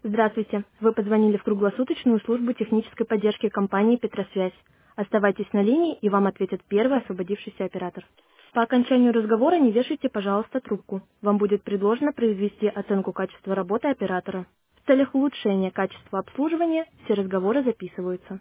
Здравствуйте. Вы позвонили в круглосуточную службу технической поддержки компании «Петросвязь». Оставайтесь на линии, и вам ответит первый освободившийся оператор. По окончанию разговора не вешайте, пожалуйста, трубку. Вам будет предложено произвести оценку качества работы оператора. В целях улучшения качества обслуживания все разговоры записываются.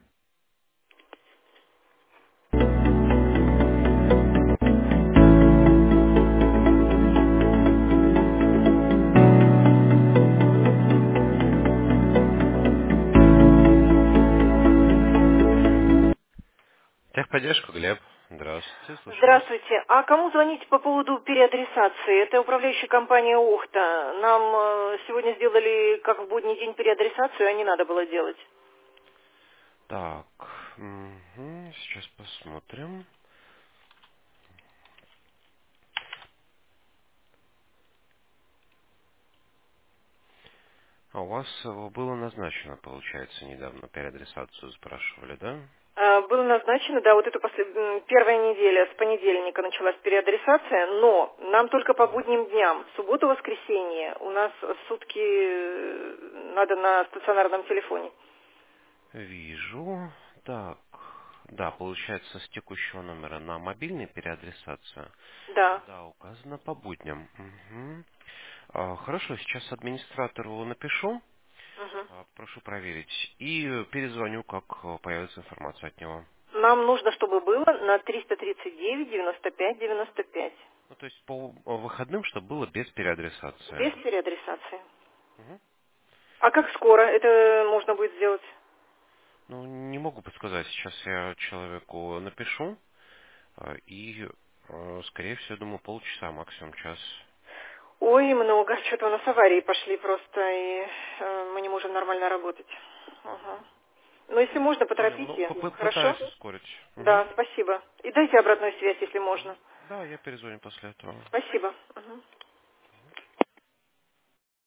Техподдержка, Глеб. Здравствуйте, слушаю вас. Здравствуйте. А кому звонить по поводу переадресации? Это управляющая компания «Ухта». Нам сегодня сделали, как в будний день, переадресацию, а не надо было делать. Так, сейчас посмотрим. А у вас было назначено, получается, недавно переадресацию спрашивали, да? Было назначено, да, вот эту первая неделя, с понедельника началась переадресация, но нам только по будним дням, субботу, воскресенье, у нас сутки надо на стационарном телефоне. Вижу. Так, да, получается, с текущего номера на мобильный переадресация. Да. Да, указано по будням. Мгм. Хорошо, сейчас администратору напишу. Мгм. Прошу проверить. И перезвоню, как появится информация от него. Нам нужно, чтобы было на 339 95 95. Ну, то есть по выходным, чтобы было без переадресации. Без переадресации. Мгм. А как скоро это можно будет сделать? Ну, не могу подсказать. Сейчас я человеку напишу. И, скорее всего, думаю, полчаса, максимум час. Ой, много. Что-то у нас аварии пошли просто, и мы не можем нормально работать. Ага. Ну, если можно, Понял. Ну, поторопите. Хорошо? попытаюсь ускорить. Мгм. Да, спасибо. И дайте обратную связь, если можно. Да, я перезвоню после этого. Спасибо. Мгм.